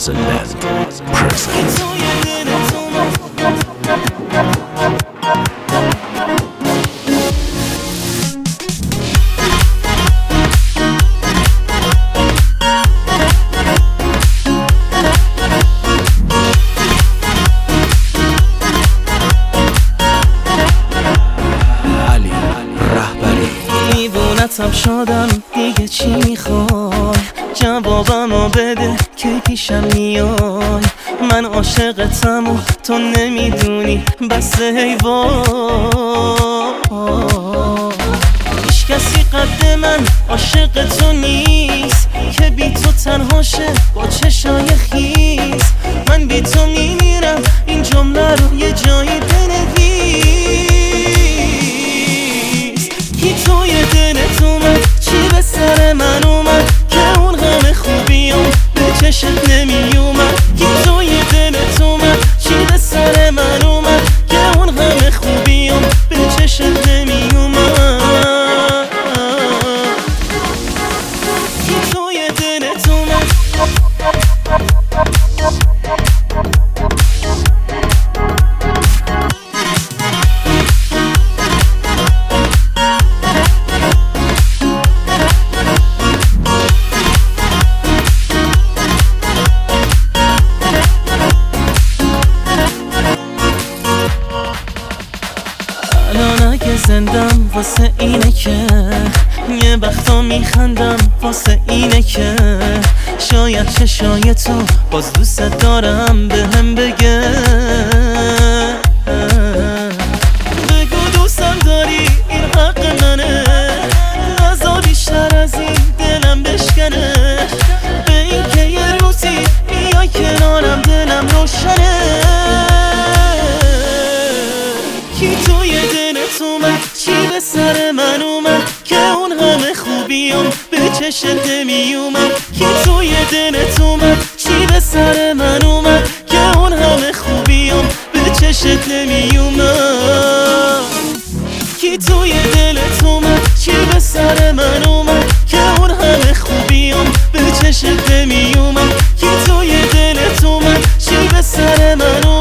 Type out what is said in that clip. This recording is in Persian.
Swaziland presents. دیوونتم شدم دیگه چی میخوای؟ جوابمو بده که پیشم میای. من عاشقتم و تو نمیدونی بس حیوان. هیچ کسی قد من عاشق تو نیست که بی تو تنها شه با چشای خیس. من بی تو میمیرم این جمله رو یه جایی بنویس. کی توی دلت اومد؟ چی به سر من اومد که اون همه خوبیام به چشت نمی اومد؟ کی توی دلت اومد؟ چی به سر من اومد که اون همه خوبیام به چشت نمی اومد؟ کی توی دلت اومد؟ زندم واسه اینه که یه وقتا میخندم واسه اینه که شاید چشای تو باز دوست دارم بهم بگه. بگو دوستم داری این حق منه، نزا بیشتر از این دلم بشکنه. به این که یه روزی بیای کنارم دلم روشنه. کی توی دلت اومد؟ چی به سر من اومد که اون همه خوبیام به چشت نمی اومد؟ کی توی دلت اومد؟ چی به سر من اومد که اون همه خوبیام به چشت نمی اومد؟ کی توی دلت اومد؟ چی به سر من اومد که اون همه خوبیام به چشت نمی اومد؟ کی توی دلت اومد؟ چی به سر من اومد